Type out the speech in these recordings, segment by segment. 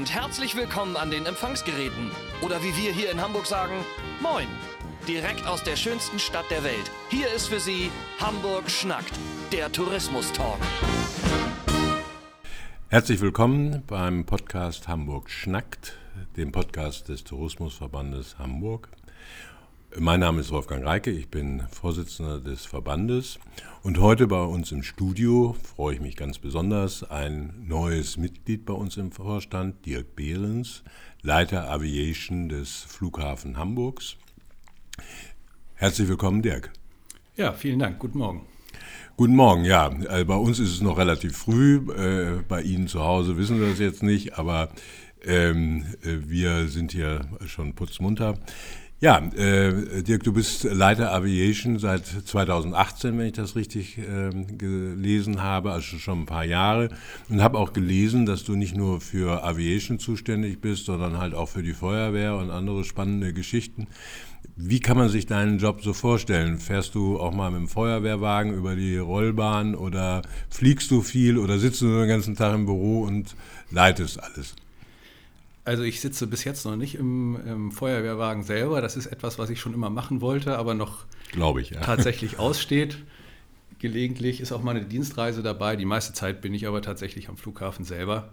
und herzlich willkommen an den Empfangsgeräten. Oder wie wir hier in Hamburg sagen, Moin. Direkt aus der schönsten Stadt der Welt. Hier ist für Sie Hamburg schnackt, der Tourismus-Talk. Herzlich willkommen beim Podcast Hamburg schnackt, dem Podcast des Tourismusverbandes Hamburg. Mein Name ist Wolfgang Reike, ich bin Vorsitzender des Verbandes und heute bei uns im Studio freue ich mich ganz besonders, ein neues Mitglied bei uns im Vorstand, Dirk Behrens, Leiter Aviation des Flughafen Hamburgs. Herzlich willkommen, Dirk. Ja, vielen Dank. Guten Morgen. Guten Morgen, ja. Bei uns ist es noch relativ früh, bei Ihnen zu Hause wissen wir das jetzt nicht, aber wir sind hier schon putzmunter. Ja, Dirk, du bist Leiter Aviation seit 2018, wenn ich das richtig gelesen habe, also schon ein paar Jahre. Und habe auch gelesen, dass du nicht nur für Aviation zuständig bist, sondern halt auch für die Feuerwehr und andere spannende Geschichten. Wie kann man sich deinen Job so vorstellen? Fährst du auch mal mit dem Feuerwehrwagen über die Rollbahn oder fliegst du viel oder sitzt du den ganzen Tag im Büro und leitest alles? Also ich sitze bis jetzt noch nicht im Feuerwehrwagen selber. Das ist etwas, was ich schon immer machen wollte, aber noch tatsächlich aussteht. Gelegentlich ist auch mal eine Dienstreise dabei. Die meiste Zeit bin ich aber tatsächlich am Flughafen selber.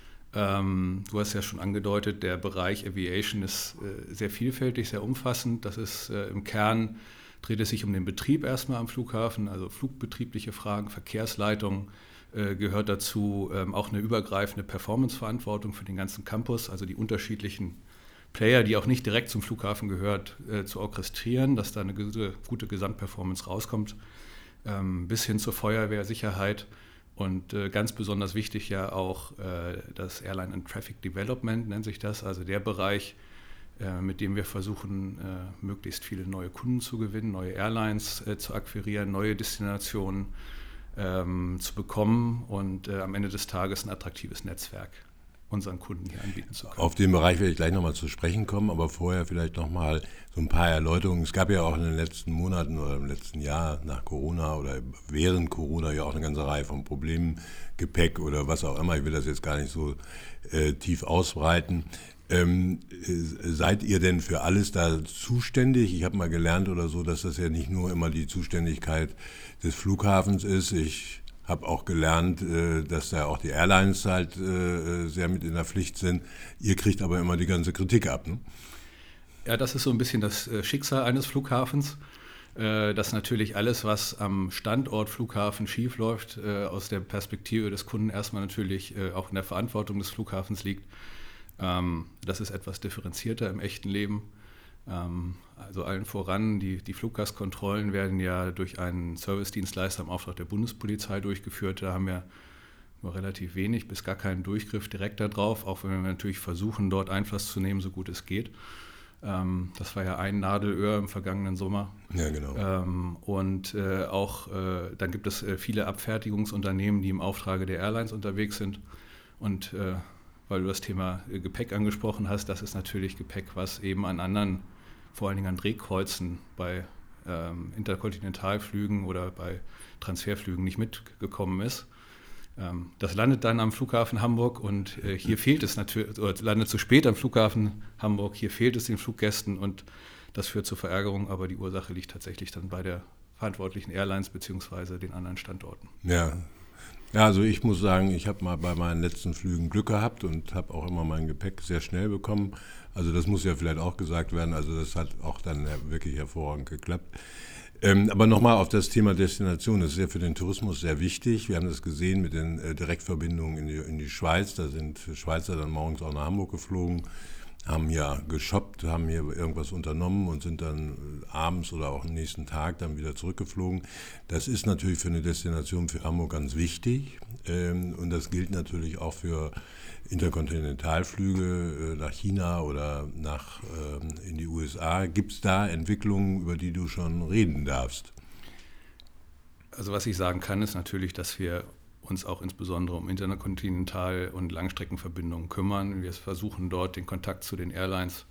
Du hast ja schon angedeutet, der Bereich Aviation ist sehr vielfältig, sehr umfassend. Das ist im Kern, dreht es sich um den Betrieb erstmal am Flughafen, also flugbetriebliche Fragen, Verkehrsleitung gehört dazu, auch eine übergreifende Performance-Verantwortung für den ganzen Campus, also die unterschiedlichen Player, die auch nicht direkt zum Flughafen gehört, zu orchestrieren, dass da eine gute Gesamtperformance rauskommt, bis hin zur Feuerwehr, Sicherheit. Und ganz besonders wichtig ja auch das Airline and Traffic Development nennt sich das, also der Bereich, mit dem wir versuchen, möglichst viele neue Kunden zu gewinnen, neue Airlines zu akquirieren, neue Destinationen zu bekommen und am Ende des Tages ein attraktives Netzwerk unseren Kunden hier anbieten zu können. Auf den Bereich werde ich gleich nochmal zu sprechen kommen, aber vorher vielleicht nochmal so ein paar Erläuterungen. Es gab ja auch in den letzten Monaten oder im letzten Jahr nach Corona oder während Corona ja auch eine ganze Reihe von Problemen, Gepäck oder was auch immer. Ich will das jetzt gar nicht so tief ausbreiten. Seid ihr denn für alles da zuständig? Ich habe mal gelernt oder so, dass das ja nicht nur immer die Zuständigkeit des Flughafens ist. Ich habe auch gelernt, dass da auch die Airlines halt sehr mit in der Pflicht sind. Ihr kriegt aber immer die ganze Kritik ab, ne? Ja, das ist so ein bisschen das Schicksal eines Flughafens, dass natürlich alles, was am Standort Flughafen schief läuft, aus der Perspektive des Kunden erstmal natürlich auch in der Verantwortung des Flughafens liegt. Das ist etwas differenzierter im echten Leben. Also allen voran, die Fluggastkontrollen werden ja durch einen Servicedienstleister im Auftrag der Bundespolizei durchgeführt. Da haben wir nur relativ wenig bis gar keinen Durchgriff direkt darauf, auch wenn wir natürlich versuchen, dort Einfluss zu nehmen, so gut es geht. Das war ja ein Nadelöhr im vergangenen Sommer. Ja, genau. Dann gibt es viele Abfertigungsunternehmen, die im Auftrage der Airlines unterwegs sind. Und weil du das Thema Gepäck angesprochen hast, das ist natürlich Gepäck, was eben an anderen, vor allen Dingen an Drehkreuzen bei Interkontinentalflügen oder bei Transferflügen nicht mitgekommen ist. Das landet dann am Flughafen Hamburg und hier fehlt es natürlich, oder landet zu spät am Flughafen Hamburg, hier fehlt es den Fluggästen und das führt zur Verärgerung, aber die Ursache liegt tatsächlich dann bei der verantwortlichen Airlines bzw. den anderen Standorten. Ja, also ich muss sagen, ich habe mal bei meinen letzten Flügen Glück gehabt und habe auch immer mein Gepäck sehr schnell bekommen. Also das muss ja vielleicht auch gesagt werden, also das hat auch dann wirklich hervorragend geklappt. Aber nochmal auf das Thema Destination, das ist ja für den Tourismus sehr wichtig. Wir haben das gesehen mit den Direktverbindungen in die Schweiz, da sind Schweizer dann morgens auch nach Hamburg geflogen, haben ja geshoppt, haben hier irgendwas unternommen und sind dann abends oder auch am nächsten Tag dann wieder zurückgeflogen. Das ist natürlich für eine Destination für Hamburg ganz wichtig und das gilt natürlich auch für Interkontinentalflüge nach China oder in die USA. Gibt es da Entwicklungen, über die du schon reden darfst? Also was ich sagen kann, ist natürlich, dass wir uns auch insbesondere um Interkontinental- und Langstreckenverbindungen kümmern. Wir versuchen dort den Kontakt zu den Airlines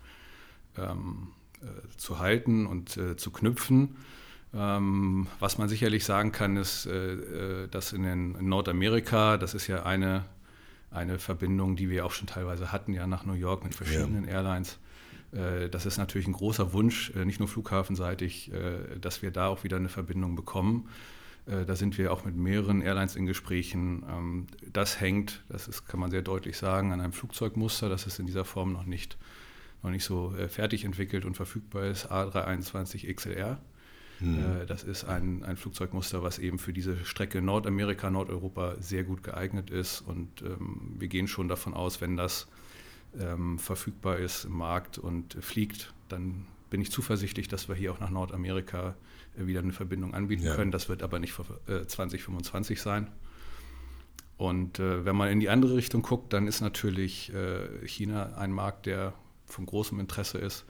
zu halten und zu knüpfen. Was man sicherlich sagen kann, ist, dass in Nordamerika, das ist ja eine eine Verbindung, die wir auch schon teilweise hatten, ja, nach New York mit verschiedenen Airlines. Das ist natürlich ein großer Wunsch, nicht nur flughafenseitig, dass wir da auch wieder eine Verbindung bekommen. Da sind wir auch mit mehreren Airlines in Gesprächen. Das hängt, kann man sehr deutlich sagen, an einem Flugzeugmuster, das ist in dieser Form noch nicht so fertig entwickelt und verfügbar ist, A321 XLR. Das ist ein Flugzeugmuster, was eben für diese Strecke Nordamerika, Nordeuropa sehr gut geeignet ist. Und wir gehen schon davon aus, wenn das verfügbar ist im Markt und fliegt, dann bin ich zuversichtlich, dass wir hier auch nach Nordamerika wieder eine Verbindung anbieten können. Das wird aber nicht vor 2025 sein. Und wenn man in die andere Richtung guckt, dann ist natürlich China ein Markt, der von großem Interesse ist.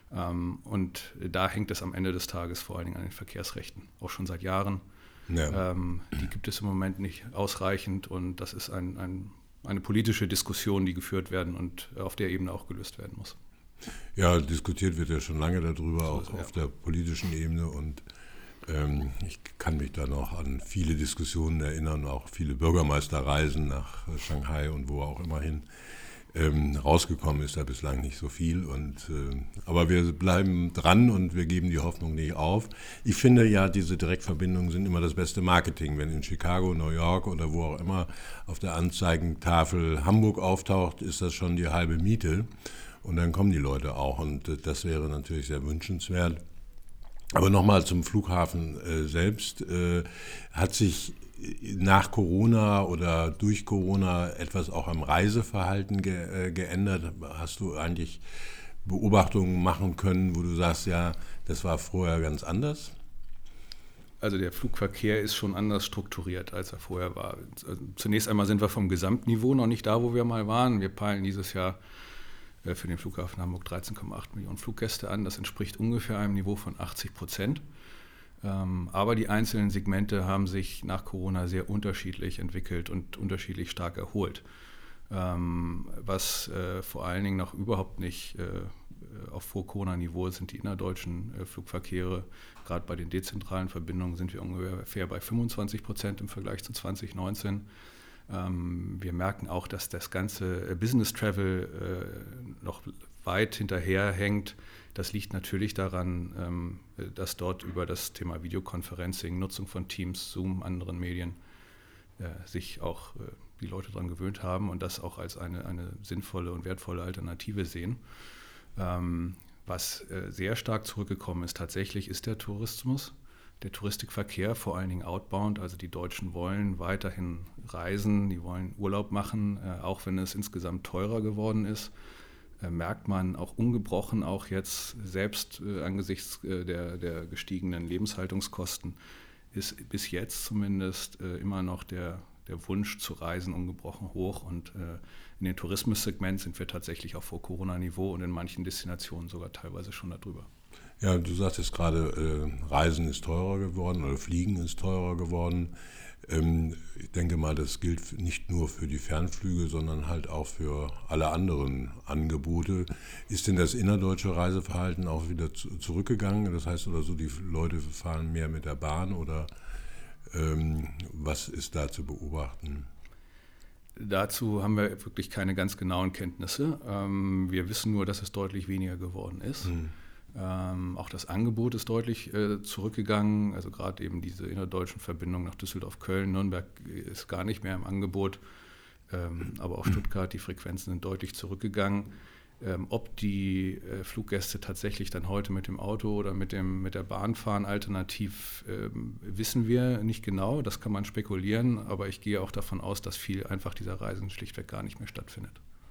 Und da hängt es am Ende des Tages vor allen Dingen an den Verkehrsrechten, auch schon seit Jahren. Ja. Die gibt es im Moment nicht ausreichend und das ist eine politische Diskussion, die geführt werden und auf der Ebene auch gelöst werden muss. Ja, diskutiert wird ja schon lange darüber, auch auf der politischen Ebene und ich kann mich da noch an viele Diskussionen erinnern, auch viele Bürgermeisterreisen nach Shanghai und wo auch immer hin. Rausgekommen ist da bislang nicht so viel, aber wir bleiben dran und wir geben die Hoffnung nicht auf. Ich finde ja, diese Direktverbindungen sind immer das beste Marketing. Wenn in Chicago, New York oder wo auch immer auf der Anzeigentafel Hamburg auftaucht, ist das schon die halbe Miete und dann kommen die Leute auch und das wäre natürlich sehr wünschenswert. Aber nochmal zum Flughafen selbst. Hat sich nach Corona oder durch Corona etwas auch am Reiseverhalten geändert? Hast du eigentlich Beobachtungen machen können, wo du sagst, ja, das war vorher ganz anders? Also der Flugverkehr ist schon anders strukturiert, als er vorher war. Also zunächst einmal sind wir vom Gesamtniveau noch nicht da, wo wir mal waren. Wir peilen dieses Jahr für den Flughafen Hamburg 13,8 Millionen Fluggäste an. Das entspricht ungefähr einem Niveau von 80%. Aber die einzelnen Segmente haben sich nach Corona sehr unterschiedlich entwickelt und unterschiedlich stark erholt. Was vor allen Dingen noch überhaupt nicht auf Vor-Corona-Niveau sind die innerdeutschen Flugverkehre. Gerade bei den dezentralen Verbindungen sind wir ungefähr bei 25% im Vergleich zu 2019. Wir merken auch, dass das ganze Business Travel noch weit hinterherhängt. Das liegt natürlich daran, dass dort über das Thema Videoconferencing, Nutzung von Teams, Zoom, anderen Medien sich auch die Leute daran gewöhnt haben und das auch als eine sinnvolle und wertvolle Alternative sehen. Was sehr stark zurückgekommen ist tatsächlich, ist der Tourismus. Der Touristikverkehr, vor allen Dingen outbound, also die Deutschen wollen weiterhin reisen, die wollen Urlaub machen, auch wenn es insgesamt teurer geworden ist, merkt man auch ungebrochen, auch jetzt selbst angesichts der gestiegenen Lebenshaltungskosten, ist bis jetzt zumindest immer noch der Wunsch zu reisen ungebrochen hoch und in den Tourismussegment sind wir tatsächlich auf Vor-Corona-Niveau und in manchen Destinationen sogar teilweise schon darüber. Ja, du sagtest gerade, Reisen ist teurer geworden oder Fliegen ist teurer geworden. Ich denke mal, das gilt nicht nur für die Fernflüge, sondern halt auch für alle anderen Angebote. Ist denn das innerdeutsche Reiseverhalten auch wieder zurückgegangen? Das heißt oder so, die Leute fahren mehr mit der Bahn oder was ist da zu beobachten? Dazu haben wir wirklich keine ganz genauen Kenntnisse. Wir wissen nur, dass es deutlich weniger geworden ist. Auch das Angebot ist deutlich zurückgegangen, also gerade eben diese innerdeutschen Verbindungen nach Düsseldorf, Köln, Nürnberg ist gar nicht mehr im Angebot, aber auch Stuttgart, die Frequenzen sind deutlich zurückgegangen. Ob die Fluggäste tatsächlich dann heute mit dem Auto oder mit der Bahn fahren, alternativ wissen wir nicht genau, das kann man spekulieren, aber ich gehe auch davon aus, dass viel einfach dieser Reisen schlichtweg gar nicht mehr stattfindet.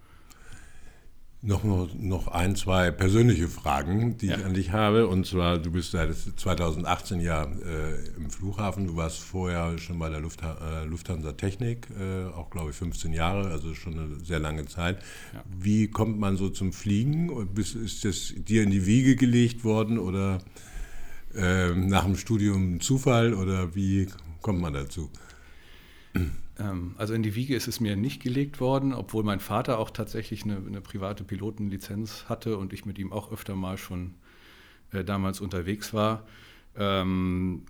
Noch ein, zwei persönliche Fragen, die ich an dich habe. Und zwar, du bist seit 2018 ja im Flughafen. Du warst vorher schon bei der Lufthansa Technik, auch glaube ich 15 Jahre, also schon eine sehr lange Zeit. Ja. Wie kommt man so zum Fliegen? Ist das dir in die Wiege gelegt worden oder nach dem Studium Zufall oder wie kommt man dazu? Also in die Wiege ist es mir nicht gelegt worden, obwohl mein Vater auch tatsächlich eine private Pilotenlizenz hatte und ich mit ihm auch öfter mal schon damals unterwegs war.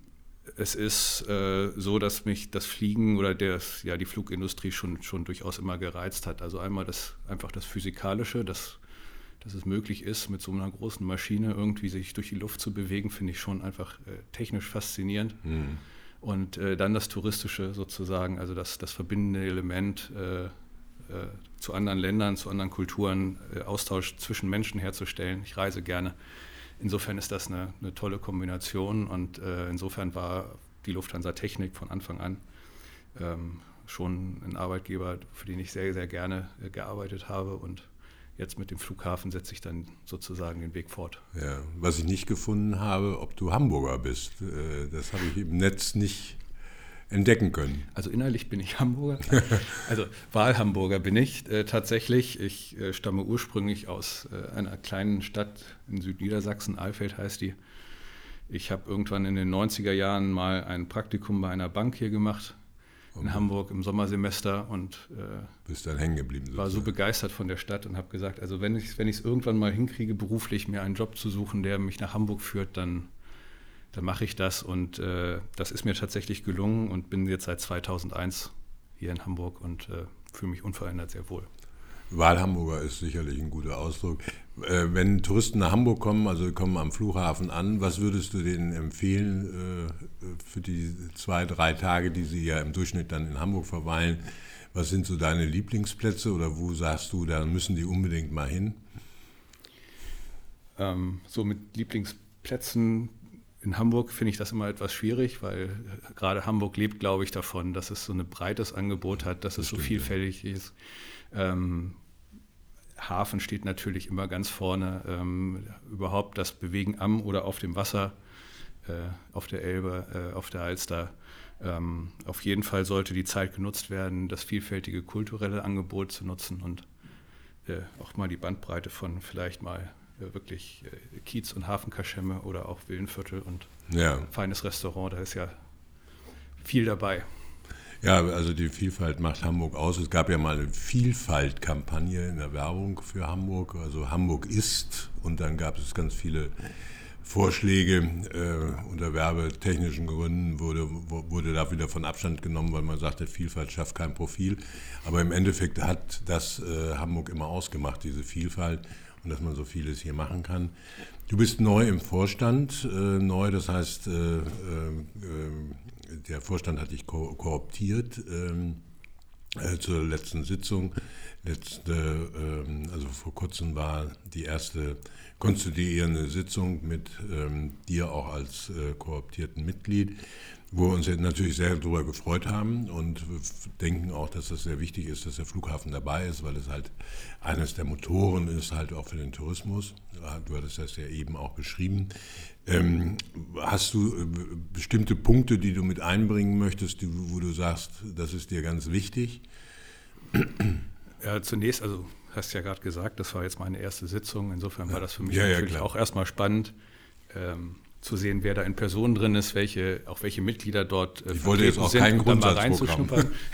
Es ist so, dass mich das Fliegen oder die Flugindustrie schon durchaus immer gereizt hat. Also einmal einfach das Physikalische, dass es möglich ist, mit so einer großen Maschine irgendwie sich durch die Luft zu bewegen, finde ich schon einfach technisch faszinierend. Mhm. Und dann das Touristische sozusagen, also das verbindende Element zu anderen Ländern, zu anderen Kulturen, Austausch zwischen Menschen herzustellen. Ich reise gerne. Insofern ist das eine tolle Kombination und insofern war die Lufthansa Technik von Anfang an schon ein Arbeitgeber, für den ich sehr, sehr gerne gearbeitet habe, und jetzt mit dem Flughafen setze ich dann sozusagen den Weg fort. Ja, was ich nicht gefunden habe, ob du Hamburger bist, das habe ich im Netz nicht entdecken können. Also innerlich bin ich Hamburger, also Wahlhamburger bin ich tatsächlich. Ich stamme ursprünglich aus einer kleinen Stadt in Südniedersachsen, Alfeld heißt die. Ich habe irgendwann in den 90er Jahren mal ein Praktikum bei einer Bank hier gemacht, in Hamburg im Sommersemester, und bist dann hängen geblieben. War so begeistert von der Stadt und habe gesagt, also wenn ich es irgendwann mal hinkriege, beruflich mir einen Job zu suchen, der mich nach Hamburg führt, dann mache ich das, und das ist mir tatsächlich gelungen und bin jetzt seit 2001 hier in Hamburg und fühle mich unverändert sehr wohl. Wahlhamburger ist sicherlich ein guter Ausdruck. Wenn Touristen nach Hamburg kommen, also kommen am Flughafen an, was würdest du denen empfehlen für die 2-3 Tage, die sie ja im Durchschnitt dann in Hamburg verweilen? Was sind so deine Lieblingsplätze oder wo sagst du, da müssen die unbedingt mal hin? So mit Lieblingsplätzen in Hamburg finde ich das immer etwas schwierig, weil gerade Hamburg lebt, glaube ich, davon, dass es so ein breites Angebot hat, dass es so vielfältig ist. Hafen steht natürlich immer ganz vorne. Überhaupt das Bewegen am oder auf dem Wasser, auf der Elbe, auf der Alster. Auf jeden Fall sollte die Zeit genutzt werden, das vielfältige kulturelle Angebot zu nutzen und auch mal die Bandbreite von vielleicht mal wirklich Kiez- und Hafenkaschemme oder auch Villenviertel und feines Restaurant, da ist ja viel dabei. Ja, also die Vielfalt macht Hamburg aus. Es gab ja mal eine Vielfalt-Kampagne in der Werbung für Hamburg, also Hamburg ist, und dann gab es ganz viele Vorschläge unter werbetechnischen Gründen wurde da wieder von Abstand genommen, weil man sagte, Vielfalt schafft kein Profil. Aber im Endeffekt hat das Hamburg immer ausgemacht, diese Vielfalt, und dass man so vieles hier machen kann. Du bist neu im Vorstand, das heißt, der Vorstand hat dich kooptiert zur letzten Sitzung. Also vor kurzem war die erste konstituierende Sitzung mit dir auch als kooptierten Mitglied, wo wir uns natürlich sehr darüber gefreut haben und denken auch, dass das sehr wichtig ist, dass der Flughafen dabei ist, weil es halt eines der Motoren ist, halt auch für den Tourismus. Du hattest das ja eben auch beschrieben. Hast du bestimmte Punkte, die du mit einbringen möchtest, wo du sagst, das ist dir ganz wichtig? Ja, zunächst, also hast ja gerade gesagt, das war jetzt meine erste Sitzung. Insofern war das für mich natürlich auch erstmal spannend, zu sehen, wer da in Person drin ist, welche Mitglieder dort ich wollte jetzt auch kein Grundsatzprogramm.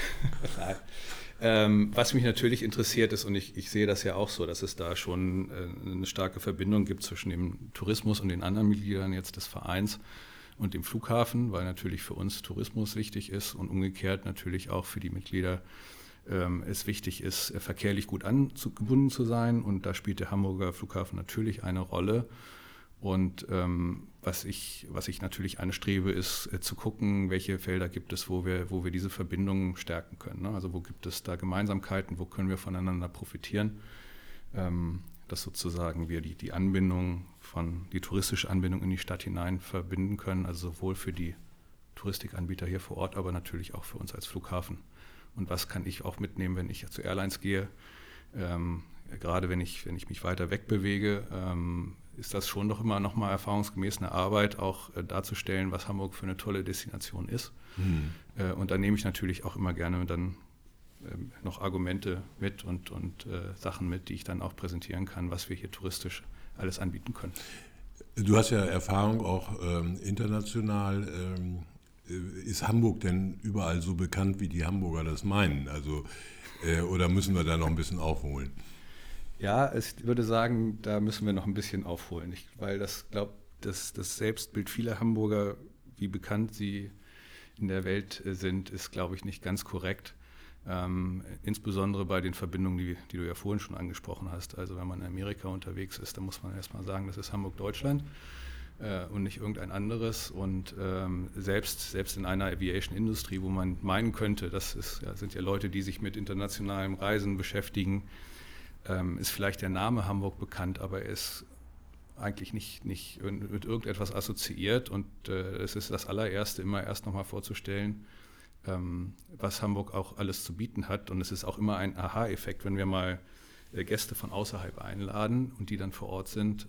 Was mich natürlich interessiert ist, und ich sehe das ja auch so, dass es da schon eine starke Verbindung gibt zwischen dem Tourismus und den anderen Mitgliedern jetzt des Vereins und dem Flughafen, weil natürlich für uns Tourismus wichtig ist und umgekehrt natürlich auch für die Mitglieder es wichtig ist, verkehrlich gut angebunden zu sein, und da spielt der Hamburger Flughafen natürlich eine Rolle. Und was ich natürlich anstrebe, ist zu gucken, welche Felder gibt es, wo wir diese Verbindungen stärken können. Ne? Also wo gibt es da Gemeinsamkeiten, wo können wir voneinander profitieren, dass sozusagen wir die touristische Anbindung in die Stadt hinein verbinden können, also sowohl für die Touristikanbieter hier vor Ort, aber natürlich auch für uns als Flughafen. Und was kann ich auch mitnehmen, wenn ich zu Airlines gehe? Gerade wenn ich mich weiter wegbewege, ist das schon doch immer noch mal erfahrungsgemäß eine Arbeit, auch darzustellen, was Hamburg für eine tolle Destination ist. Und da nehme ich natürlich auch immer gerne dann noch Argumente mit und Sachen mit, die ich dann auch präsentieren kann, was wir hier touristisch alles anbieten können. Du hast ja Erfahrung auch international. Ist Hamburg denn überall so bekannt, wie die Hamburger das meinen? Also, oder müssen wir da noch ein bisschen aufholen? Ja, ich würde sagen, da müssen wir noch ein bisschen aufholen, weil das Selbstbild vieler Hamburger, wie bekannt sie in der Welt sind, ist, glaube ich, nicht ganz korrekt. Insbesondere bei den Verbindungen, die du ja vorhin schon angesprochen hast. Also wenn man in Amerika unterwegs ist, dann muss man erstmal sagen, das ist Hamburg-Deutschland und nicht irgendein anderes. Und selbst in einer Aviation-Industrie, wo man meinen könnte, sind ja Leute, die sich mit internationalem Reisen beschäftigen, ist vielleicht der Name Hamburg bekannt, aber er ist eigentlich nicht mit irgendetwas assoziiert. Und es ist das allererste, immer erst nochmal vorzustellen, was Hamburg auch alles zu bieten hat. Und es ist auch immer ein Aha-Effekt, wenn wir mal Gäste von außerhalb einladen und die dann vor Ort sind.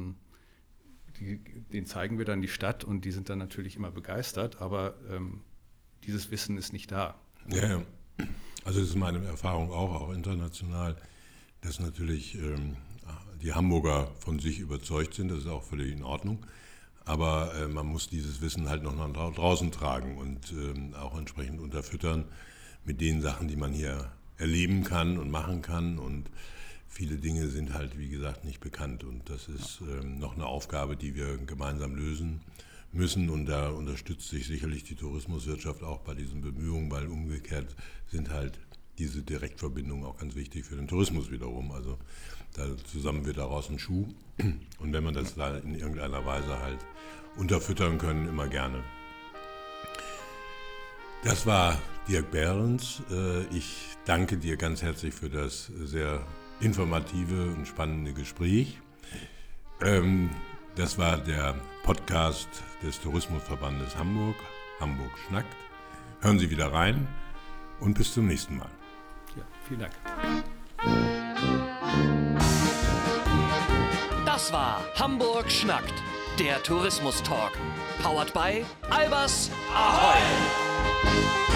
Denen zeigen wir dann die Stadt und die sind dann natürlich immer begeistert, aber dieses Wissen ist nicht da. Ja, also das ist meine Erfahrung auch international, dass natürlich die Hamburger von sich überzeugt sind, das ist auch völlig in Ordnung. Aber man muss dieses Wissen halt noch nach draußen tragen und auch entsprechend unterfüttern mit den Sachen, die man hier erleben kann und machen kann. Und viele Dinge sind halt, wie gesagt, nicht bekannt. Und das ist noch eine Aufgabe, die wir gemeinsam lösen müssen. Und da unterstützt sich sicherlich die Tourismuswirtschaft auch bei diesen Bemühungen, weil umgekehrt sind halt diese Direktverbindungen auch ganz wichtig für den Tourismus wiederum. Also da zusammen wird daraus ein Schuh. Und wenn man das da in irgendeiner Weise halt unterfüttern können, immer gerne. Das war Dirk Behrens. Ich danke dir ganz herzlich für das sehr informative und spannende Gespräch. Das war der Podcast des Tourismusverbandes Hamburg, Hamburg schnackt. Hören Sie wieder rein und bis zum nächsten Mal. Ja, vielen Dank. Das war Hamburg schnackt, der Tourismus-Talk. Powered by Albers Ahoi!